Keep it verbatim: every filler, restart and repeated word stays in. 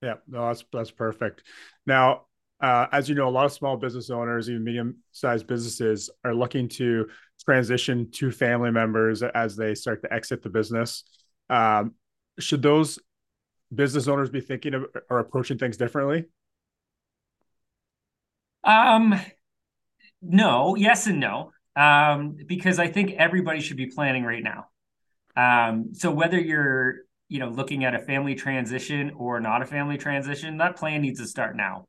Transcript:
Yeah, no, that's that's perfect. Now, uh, as you know, a lot of small business owners, even medium-sized businesses, are looking to transition to family members as they start to exit the business. Um, should those business owners be thinking of or approaching things differently? Um, no, yes and no. Um, because I think everybody should be planning right now. Um, so whether you're, you know, looking at a family transition or not a family transition, that plan needs to start now.